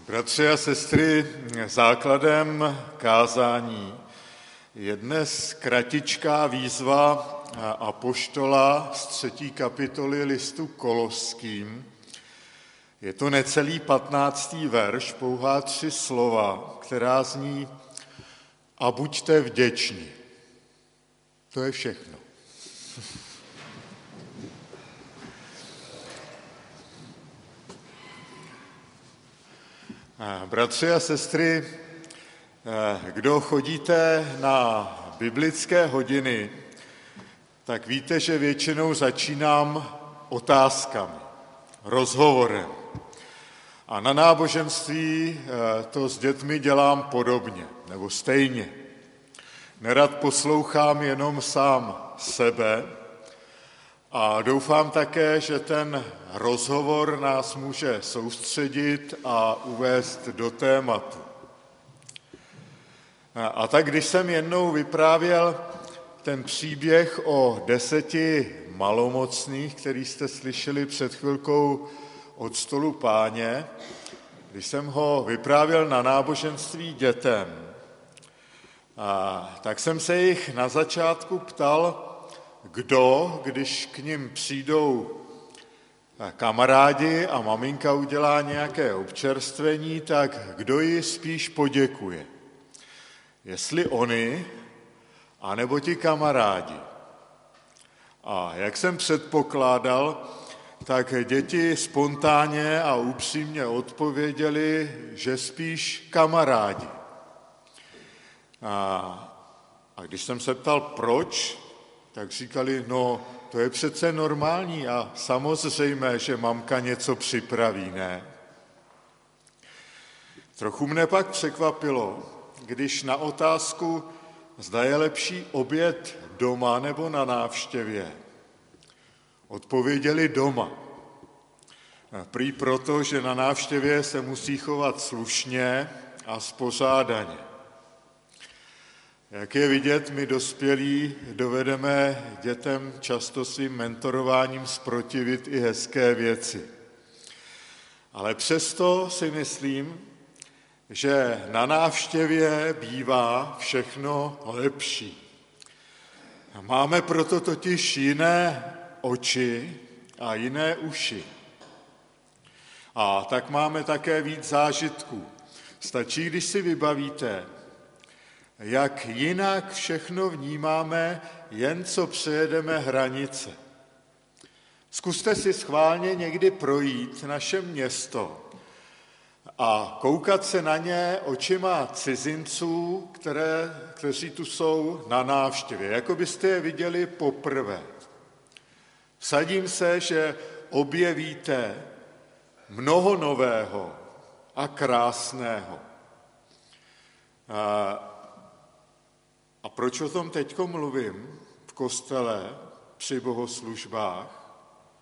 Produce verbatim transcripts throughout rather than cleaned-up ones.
Bratři a sestry, základem kázání je dnes kratičká výzva apoštola z třetí kapitoly listu Koloským. Je to necelý patnáctý verš, pouhá tři slova, která zní: a buďte vděční. To je všechno. Bratři a sestry, kdo chodíte na biblické hodiny, tak víte, že většinou začínám otázkami, rozhovorem. A na náboženství to s dětmi dělám podobně, nebo stejně. Nerad poslouchám jenom sám sebe a doufám také, že ten rozhovor nás může soustředit a uvést do tématu. A tak když jsem jednou vyprávěl ten příběh o deseti malomocných, který jste slyšeli před chvilkou od stolu Páně, když jsem ho vyprávěl na náboženství dětem, a tak jsem se jich na začátku ptal, kdo, když k nim přijdou kamarádi a maminka udělá nějaké občerstvení, tak kdo ji spíš poděkuje. Jestli oni, anebo ti kamarádi. A jak jsem předpokládal, tak děti spontánně a upřímně odpověděli, že spíš kamarádi. A, a když jsem se ptal, proč, tak říkali, no, to je přece normální a samozřejmé, že mamka něco připraví, ne? Trochu mne pak překvapilo, když na otázku, zda je lepší oběd doma nebo na návštěvě, odpověděli doma. Prý proto, že na návštěvě se musí chovat slušně a spořádaně. Jak je vidět, my dospělí dovedeme dětem často svým mentorováním zprotivit i hezké věci. Ale přesto si myslím, že na návštěvě bývá všechno lepší. Máme proto totiž jiné oči a jiné uši. A tak máme také víc zážitků. Stačí, když si vybavíte, jak jinak všechno vnímáme, jen co přejedeme hranice. Zkuste si schválně někdy projít naše město a koukat se na ně očima cizinců, které, kteří tu jsou na návštěvě, jako byste je viděli poprvé. Vsadím se, že objevíte mnoho nového a krásného. A A proč o tom teďko mluvím v kostele při bohoslužbách?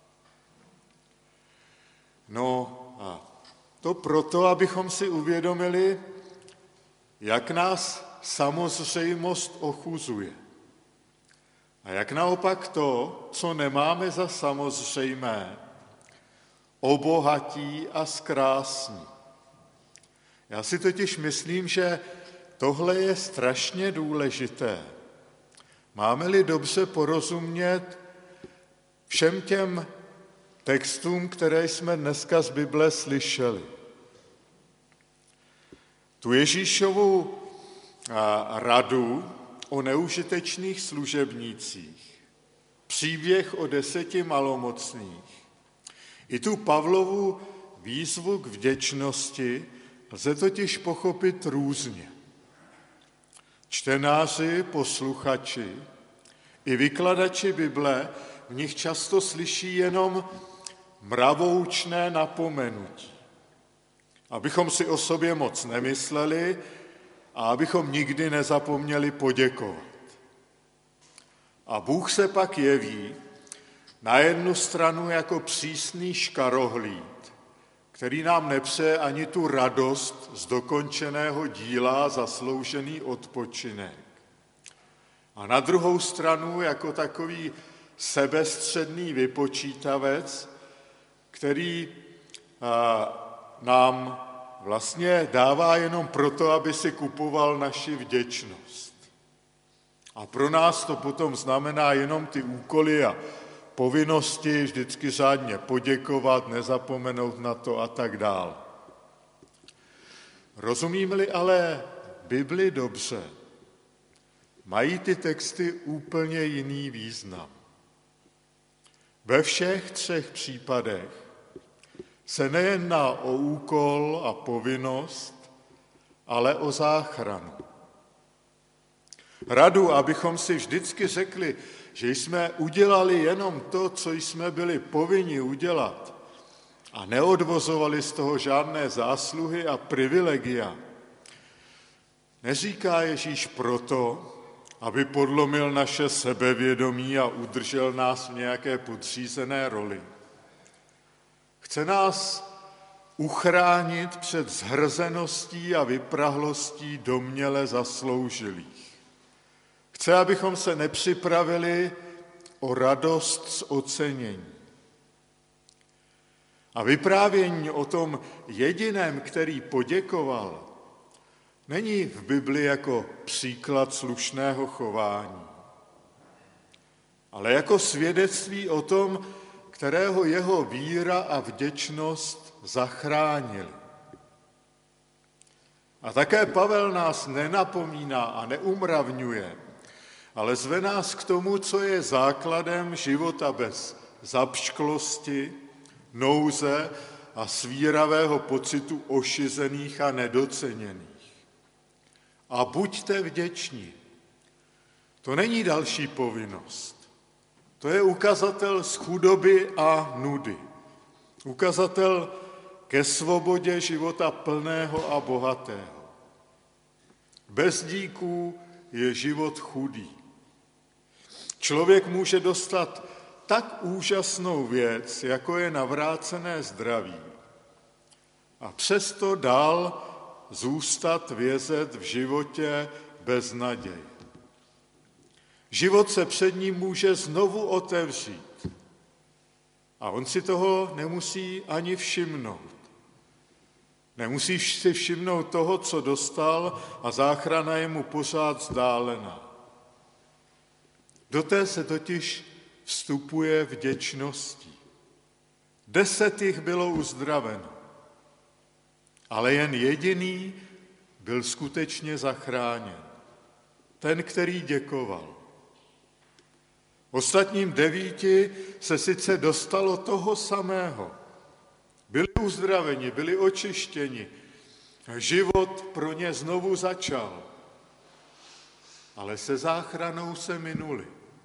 No a to proto, abychom si uvědomili, jak nás samozřejmost ochuzuje. A jak naopak to, co nemáme za samozřejmé, obohatí a zkrásní. Já si totiž myslím, že tohle je strašně důležité. Máme-li dobře porozumět všem těm textům, které jsme dneska z Bible slyšeli. Tu Ježíšovu radu o neužitečných služebnících, příběh o deseti malomocných, i tu Pavlovu výzvu k vděčnosti lze totiž pochopit různě. Čtenáři, posluchači i vykladači Bible v nich často slyší jenom mravoučné napomenutí, abychom si o sobě moc nemysleli a abychom nikdy nezapomněli poděkovat. A Bůh se pak jeví na jednu stranu jako přísný škarohlíd, který nám nepřeje ani tu radost z dokončeného díla, zasloužený odpočinek. A na druhou stranu jako takový sebestředný vypočítavec, který nám vlastně dává jenom proto, aby si kupoval naši vděčnost. A pro nás to potom znamená jenom ty úkoly a povinnosti, vždycky řádně poděkovat, nezapomenout na to a tak dál. Rozumíme-li ale Bibli dobře, mají ty texty úplně jiný význam. Ve všech třech případech se nejedná o úkol a povinnost, ale o záchranu. Radu, abychom si vždycky řekli, že jsme udělali jenom to, co jsme byli povinni udělat a neodvozovali z toho žádné zásluhy a privilegia, neříká Ježíš proto, aby podlomil naše sebevědomí a udržel nás v nějaké podřízené roli. Chce nás uchránit před zhrzeností a vyprahlostí domněle zasloužilých. Chce, abychom se nepřipravili o radost z ocenění. A vyprávění o tom jediném, který poděkoval, není v Bibli jako příklad slušného chování, ale jako svědectví o tom, kterého jeho víra a vděčnost zachránili. A také Pavel nás nenapomíná a neumravňuje, ale zve nás k tomu, co je základem života bez zapšklosti, nouze a svíravého pocitu ošizených a nedoceněných. A buďte vděční. To není další povinnost. To je ukazatel z chudoby a nudy. Ukazatel ke svobodě života plného a bohatého. Bez díků je život chudý. Člověk může dostat tak úžasnou věc, jako je navrácené zdraví, a přesto dál zůstat vězet v životě bez naděje. Život se před ním může znovu otevřít a on si toho nemusí ani všimnout. Nemusí si všimnout toho, co dostal, a záchrana je mu pořád vzdálená. Do té se totiž vstupuje vděčností. Deset jich bylo uzdraveno, ale jen jediný byl skutečně zachráněn. Ten, který děkoval. Ostatním devíti se sice dostalo toho samého. Byli uzdraveni, byli očištěni. Život pro ně znovu začal. Ale se záchranou se minuli.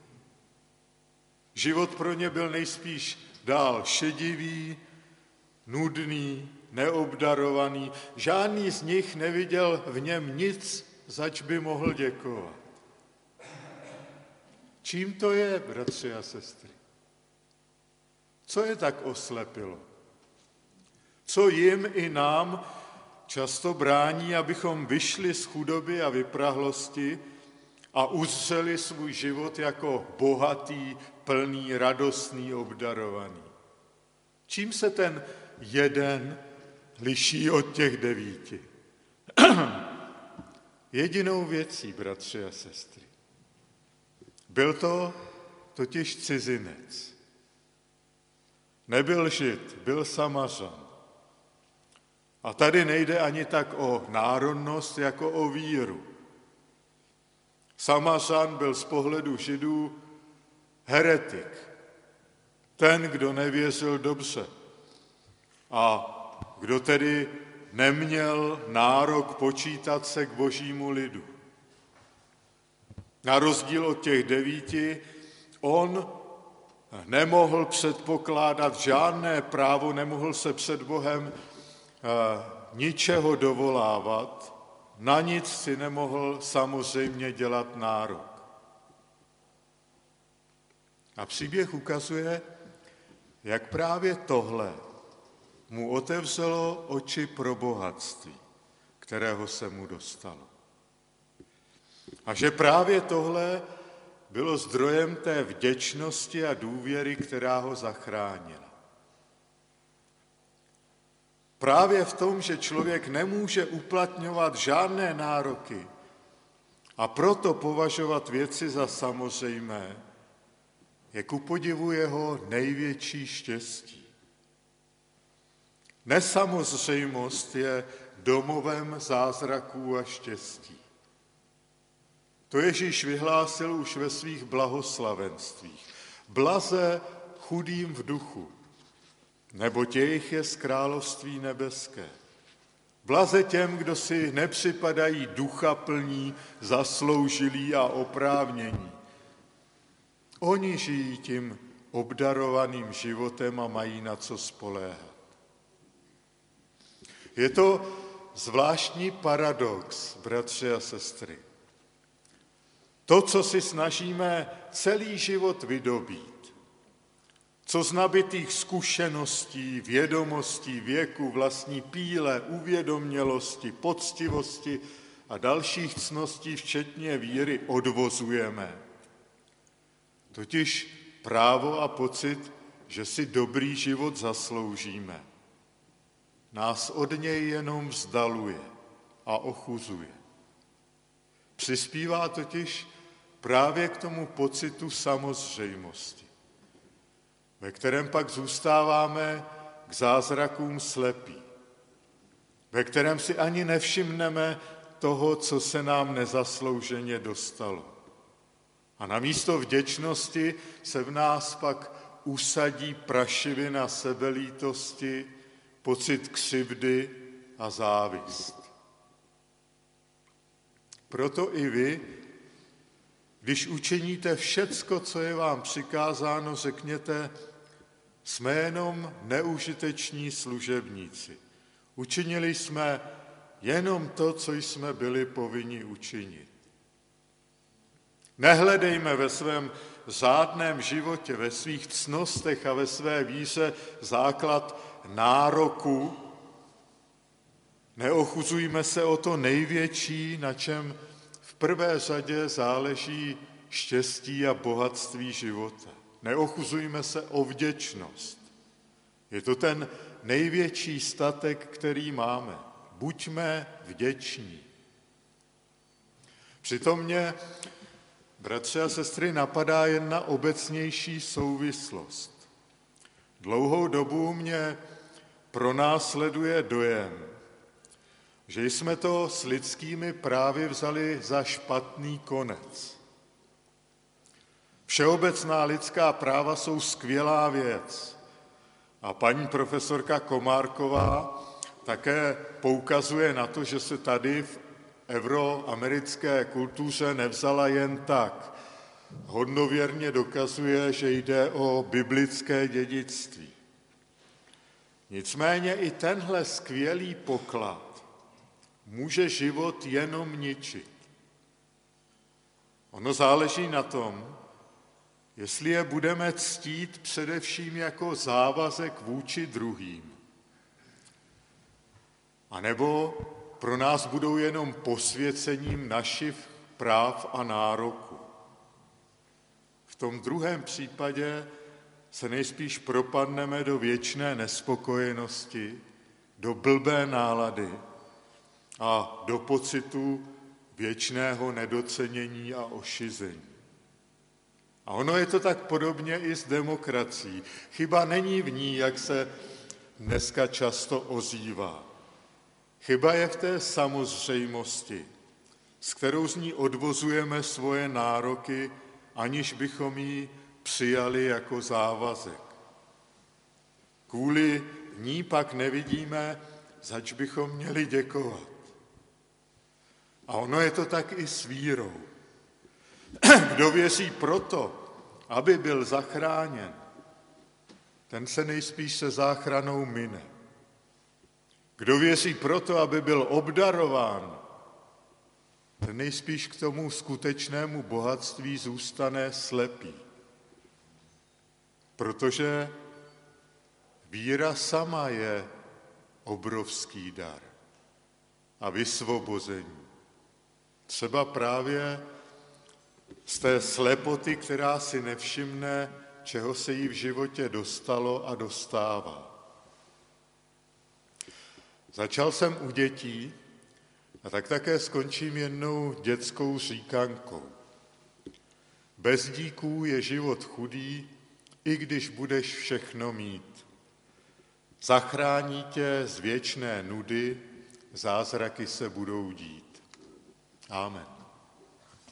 Život pro ně byl nejspíš dál šedivý, nudný, neobdarovaný. Žádný z nich neviděl v něm nic, zač by mohl děkovat. Čím to je, bratři a sestry? Co je tak oslepilo? Co jim i nám často brání, abychom vyšli z chudoby a vyprahlosti a uzřeli svůj život jako bohatý, plný, radostný, obdarovaný? Čím se ten jeden liší od těch devíti? Jedinou věcí, bratři a sestry. Byl to totiž cizinec. Nebyl Žid, byl Samařan. A tady nejde ani tak o národnost, jako o víru. Samařan byl z pohledu Židů heretik. Ten, kdo nevěřil dobře. A kdo tedy neměl nárok počítat se k božímu lidu. Na rozdíl od těch devíti, on nemohl předpokládat žádné právo, nemohl se před Bohem ničeho dovolávat, na nic si nemohl samozřejmě dělat nárok. A příběh ukazuje, jak právě tohle mu otevřelo oči pro bohatství, kterého se mu dostalo. A že právě tohle bylo zdrojem té vděčnosti a důvěry, která ho zachránila. právě v tom, že člověk nemůže uplatňovat žádné nároky a proto považovat věci za samozřejmé, je ku podivu jeho největší štěstí. Nesamozřejmost je domovem zázraků a štěstí. To Ježíš vyhlásil už ve svých blahoslavenstvích. Blaze chudým v duchu, neboť jejich je z království nebeské. Blaze těm, kdo si nepřipadají ducha plní, zasloužilí a oprávnění. Oni žijí tím obdarovaným životem a mají na co spoléhat. Je to zvláštní paradox, bratři a sestry. To, co si snažíme celý život vydobít, co z nabitých zkušeností, vědomostí, věku, vlastní píle, uvědomělosti, poctivosti a dalších cností, včetně víry, odvozujeme, totiž právo a pocit, že si dobrý život zasloužíme, nás od něj jenom vzdaluje a ochuzuje. Přispívá totiž právě k tomu pocitu samozřejmosti, ve kterém pak zůstáváme k zázrakům slepí, ve kterém si ani nevšimneme toho, co se nám nezaslouženě dostalo. A namísto vděčnosti se v nás pak usadí prašivina sebelítosti, pocit křivdy a závist. Proto i vy, když učiníte všecko, co je vám přikázáno, řekněte, jsme jenom neužiteční služebníci. Učinili jsme jenom to, co jsme byli povinni učinit. Nehledejme ve svém řádném životě, ve svých cnostech a ve své víře základ nároku. Neochuzujme se o to největší, na čem v prvé řadě záleží štěstí a bohatství života. Neochuzujme se o vděčnost. Je to ten největší statek, který máme. Buďme vděční. Přitom mě, bratři a sestry, napadá jedna obecnější souvislost. Dlouhou dobu mě pronásleduje dojem, že jsme to s lidskými právy vzali za špatný konec. Všeobecná lidská práva jsou skvělá věc. A paní profesorka Komárková také poukazuje na to, že se tady v euroamerické kultuře nevzala jen tak. Hodnověrně dokazuje, že jde o biblické dědictví. Nicméně i tenhle skvělý poklad může život jenom ničit. Ono záleží na tom, jestli je budeme ctít především jako závazek vůči druhým, anebo pro nás budou jenom posvěcením našich práv a nároků. V tom druhém případě se nejspíš propadneme do věčné nespokojenosti, do blbé nálady a do pocitu věčného nedocenění a ošizení. A ono je to tak podobně i s demokracií. Chyba není v ní, jak se dneska často ozývá. Chyba je v té samozřejmosti, s kterou z ní odvozujeme svoje nároky, aniž bychom ji přijali jako závazek. Kvůli ní pak nevidíme, zač bychom měli děkovat. A ono je to tak i s vírou. Kdo věří proto, aby byl zachráněn, ten se nejspíš se záchranou mine. Kdo věří proto, aby byl obdarován, ten nejspíš k tomu skutečnému bohatství zůstane slepý. Protože víra sama je obrovský dar a vysvobození. Třeba právě z té slepoty, která si nevšimne, čeho se jí v životě dostalo a dostává. Začal jsem u dětí a tak také skončím jednou dětskou říkankou. Bez díků je život chudý, i když budeš všechno mít. Zachrání tě z věčné nudy, zázraky se budou dít. Amen.